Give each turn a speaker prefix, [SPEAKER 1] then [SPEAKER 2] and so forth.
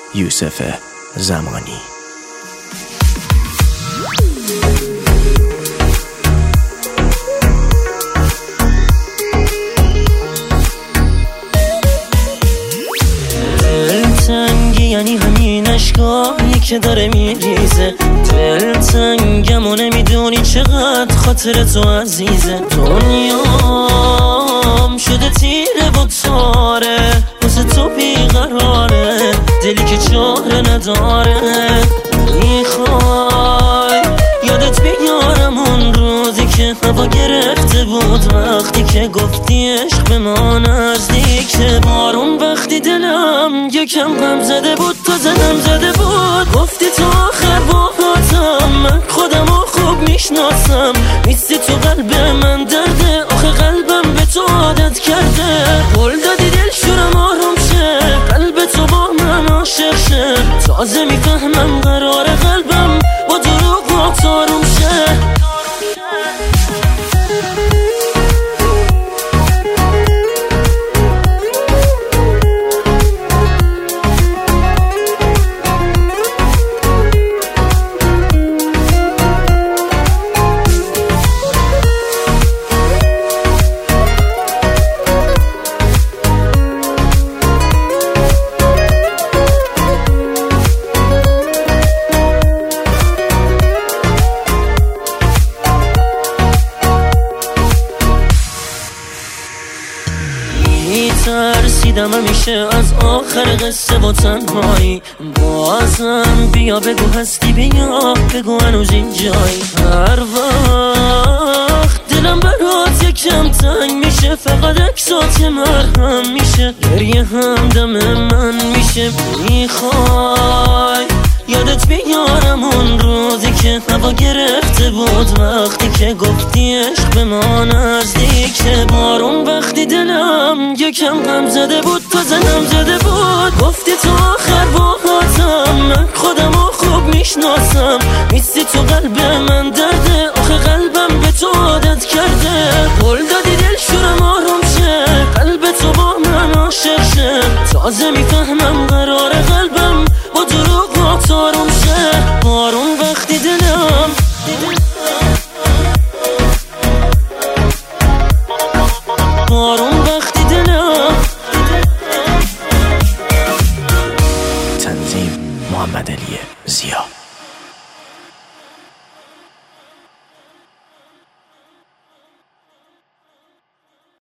[SPEAKER 1] یوسف زمانی.
[SPEAKER 2] دلتنگی یعنی همین اشکایی که داره میریزه، دلتنگم و نمیدونی چقدر خاطر تو عزیزه. دنیام شده تیره و تاره، واسه تو بیقراره، دلی که چاره نداره. میخوای یادت بیارم اون روزی که هوا گرفته بود، وقتی که گفتی عشق به ما نزدیکه. بارون وقتی دلم یکم غم زده بود، تا زنم زده بود، گفتی تو آخر باهاتم، من خودم رو خوب میشناسم، نیستی تو قلب من درده، آخه قلبم به تو عادت کرده. قول دادی دل شورم آروم شه، قلب تو با من عاشق شه، تازه میفهمم قراره قلبم با دروغات آروم شه. ترسیدم همیشه از آخر قصه و تنهایی، بازم بیا بگو هستی، بیا بگو هنوز اینجایی. هر وقت دلم برات یکم تنگ میشه، فقط عکسات مرهم میشه، گریه هم دم من میشه. میخوای یادت بیارم اون روزی که هوا گرفته بود، وقتی که گفتی عشق به ما نزدیکه. بارون وقتی دلم یکم غم زده بود، تا زنم زده بود، گفتی تو آخر باهاتم، من خودم رو خوب میشناسم، نیستی تو قلب من درده، آخه قلبم به تو عادت کرده. قول دادی دل شورم آروم شه، قلب تو با من عاشق شه، تازه میفهمم قراره قلب